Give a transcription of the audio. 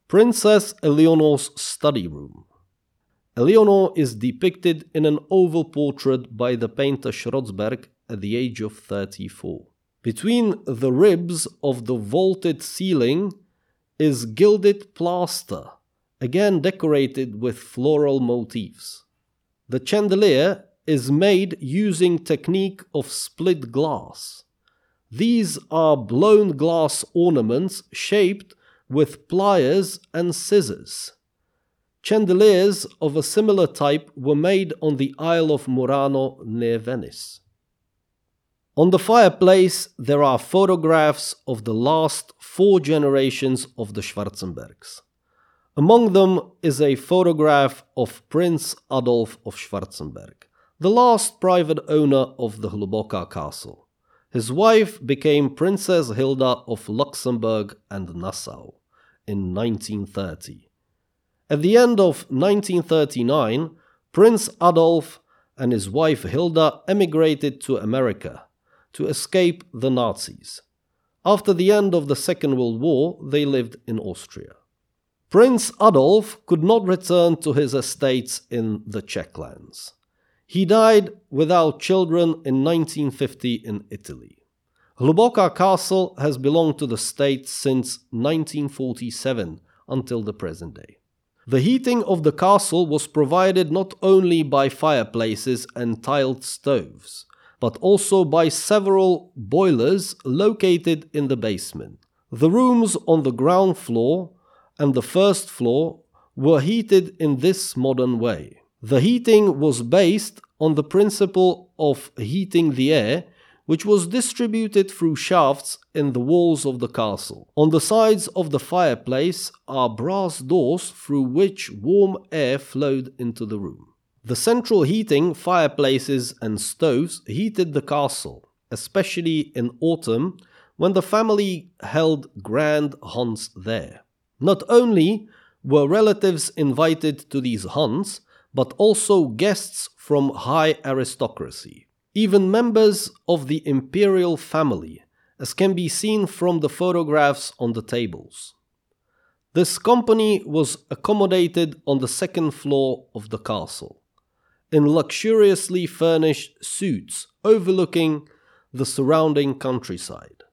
Princess Eleanor's study room. Eleanor is depicted in an oval portrait by the painter Schrotzberg at the age of 34. Between the ribs of the vaulted ceiling is gilded plaster, again decorated with floral motifs. The chandelier is made using technique of split glass. These are blown glass ornaments shaped with pliers and scissors. Chandeliers of a similar type were made on the Isle of Murano near Venice. On the fireplace there are photographs of the last 4 generations of the Schwarzenbergs. Among them is a photograph of Prince Adolf of Schwarzenberg, the last private owner of the Hluboká castle. His wife became Princess Hilda of Luxembourg and Nassau in 1930. At the end of 1939, Prince Adolf and his wife Hilda emigrated to America to escape the Nazis. After the end of the Second World War, they lived in Austria. Prince Adolf could not return to his estates in the Czech lands. He died without children in 1950 in Italy. Hluboká castle has belonged to the state since 1947 until the present day. The heating of the castle was provided not only by fireplaces and tiled stoves, but also by several boilers located in the basement. The rooms on the ground floor and the first floor were heated in this modern way. The heating was based on the principle of heating the air, which was distributed through shafts in the walls of the castle. On the sides of the fireplace are brass doors through which warm air flowed into the room. The central heating, fireplaces and stoves heated the castle, especially in autumn when the family held grand hunts there. Not only were relatives invited to these hunts, but also guests from high aristocracy. Even members of the imperial family, as can be seen from the photographs on the tables. This company was accommodated on the second floor of the castle, in luxuriously furnished suites overlooking the surrounding countryside.